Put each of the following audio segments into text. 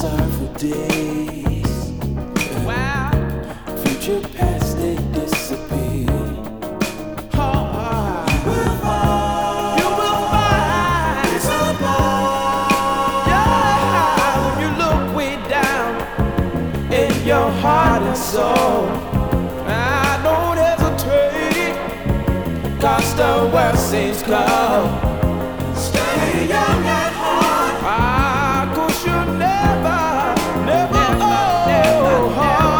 sorrowful days. Wow. Future, past, they disappear. You will find yeah, when you look way down in your heart and soul. I don't hesitate, 'cause the world seems cold. Stay young at heart. 'Cause you never, never, old.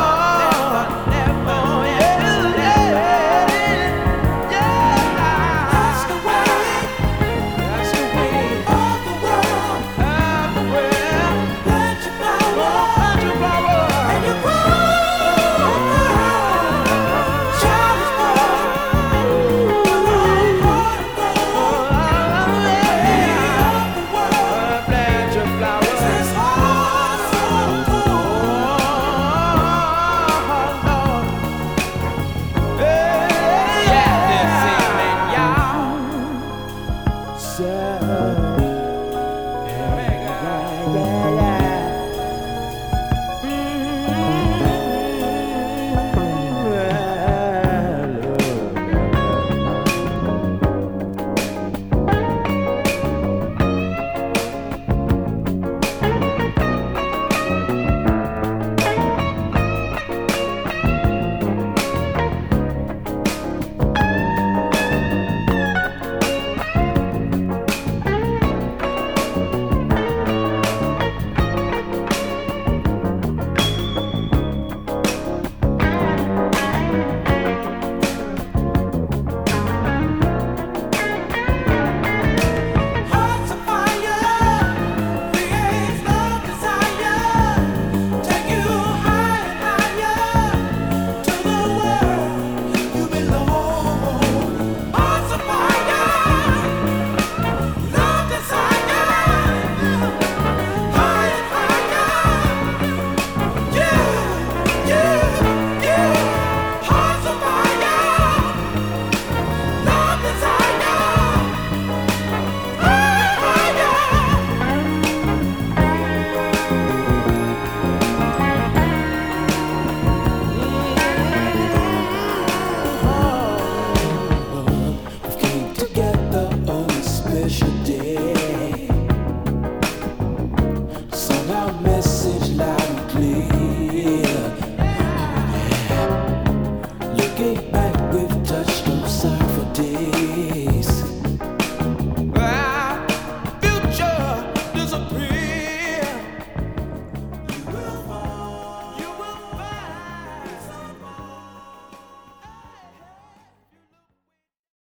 Message loud and clear. Looking back, we've touched